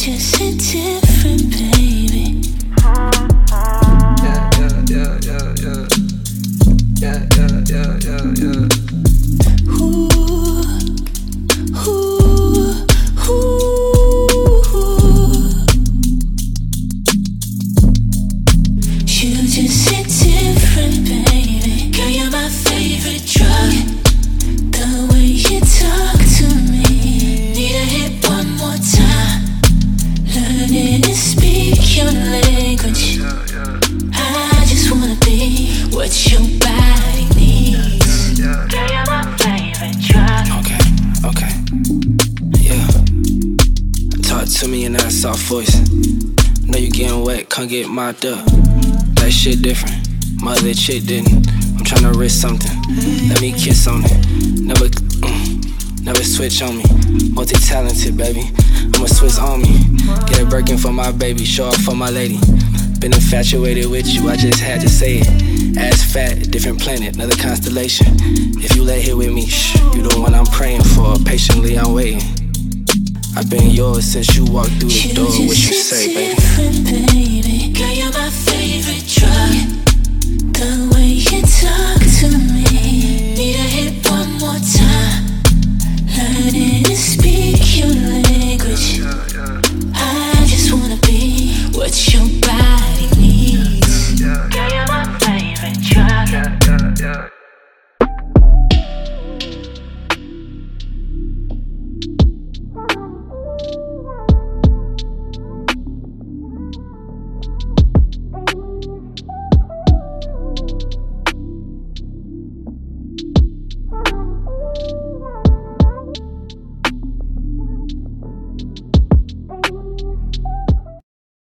just hit different, baby. Yeah, yeah, yeah, yeah, yeah. Yeah, yeah, yeah, yeah, yeah. Ooh, ooh, ooh. You just hit different, baby. Girl, you're my favorite drug. The way you talk to me, need a hit one more time. Learning to speak your language. I just wanna be what your body needs. Girl, you're my favorite drug. Okay, yeah. Talk to me in that soft voice. Know you getting wet, come get mopped up. That shit different, my other chick didn't. I'm tryna risk something, let me kiss on it. Never switch on me, multi-talented baby, I'm a Swiss Army. Get a Birkin for my baby, show off for my lady. Been infatuated with you, I just had to say it. Ass fat, different planet, another constellation. If you lay here with me, shh, you the one I'm praying for. Patiently I'm waiting. I've been yours since you walked through the door. What you say, baby? Baby, girl, you're my favorite drug. The way you talk to me, need a hit one more time. Learning to speak